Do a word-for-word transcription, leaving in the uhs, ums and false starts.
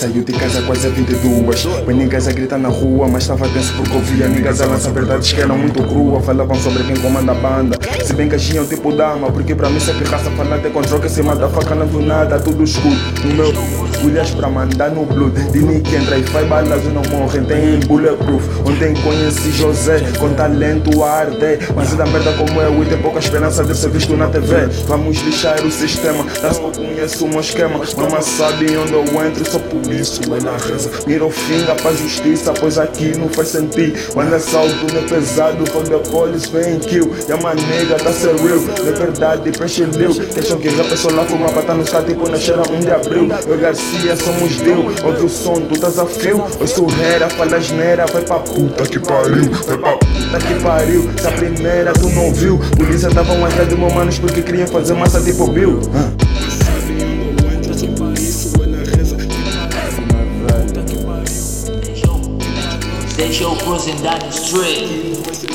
saiu de casa quase a vinte e duas. O niggas a gritar na rua, mas estava tenso porque ouvia niggas a lançar verdades que eram muito cruas. Falavam sobre quem comanda a banda, se bem que agiam tipo dama, porque pra mim sempre raça falar até control que se mata faca não viu nada, tudo escuro. No meu olhas pra mandar no blood, de Nick entra e faz balas e não morrem, tem bulletproof. Ontem conheci José, com talento a arder, mas é da merda como eu e tem pouca esperança de ser visto na T V. Vamos lixar o sistema, tá só conheço o meu esquema. Mama sabe onde eu entro, só por isso é na reza. Mira o finga pra justiça, pois aqui não faz sentido. Quando assalto não é pesado, quando a police vem kill. E a manega tá ser real, de verdade preenche liu. Deixam que a pessoa lá fuma pra tá no site tipo nascer a um de abril. Eu e Garcia somos Deus, ouve o som, tu estás a fio. Eu sou rera, fala asneira, vai pra puta que pariu. Vai pra puta que pariu, se a primeira tu não viu. Polícia estavam atrás de manos porque queriam fazer massa tipo Bill. They show cruising down the street.